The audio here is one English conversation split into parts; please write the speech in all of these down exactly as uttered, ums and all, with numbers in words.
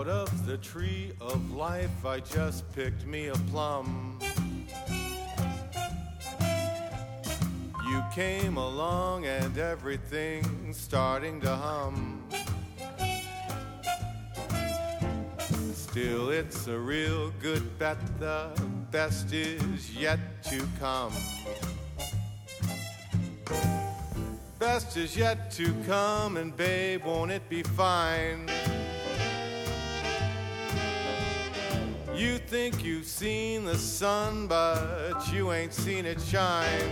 Out of the tree of life I just picked me a plum. You came along and everything's starting to hum. Still it's a real good bet, the best is yet to come. Best is yet to come, and babe, won't it be fine? You think you've seen the sun, but you ain't seen it shine.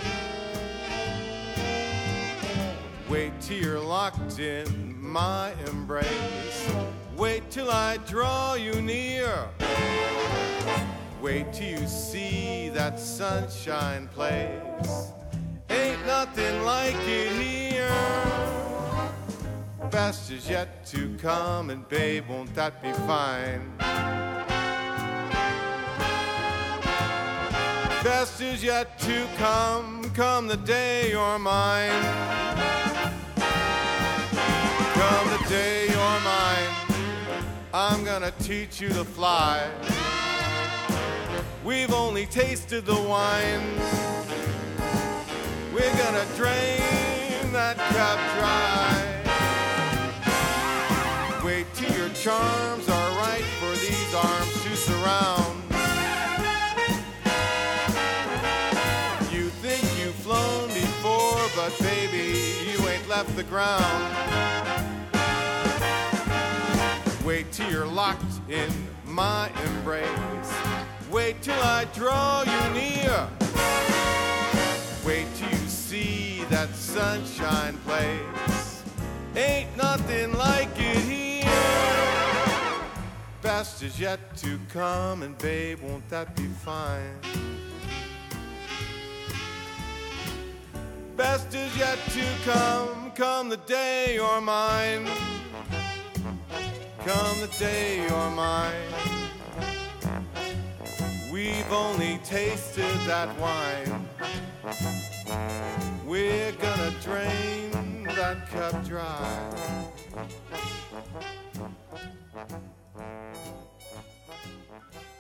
Wait till you're locked in my embrace. Wait till I draw you near. Wait till you see that sunshine place. Ain't nothing like it here. Best is yet to come, and babe, won't that be fine? Best is yet to come, come the day you're mine. Come the day you're mine, I'm gonna teach you to fly. We've only tasted the wine. We're gonna drain that cup dry. Wait till your charms are right for these arms to surround. You think you've flown before, but baby, you ain't left the ground. Wait till you're locked in my embrace. Wait till I draw you near. Wait till you see that sunshine place. Ain't nothing like it here. Best is yet to come, and babe, won't that be fine? Best is yet to come, come the day you're mine. Come the day you're mine. We've only tasted that wine. We're gonna drain that cup dry.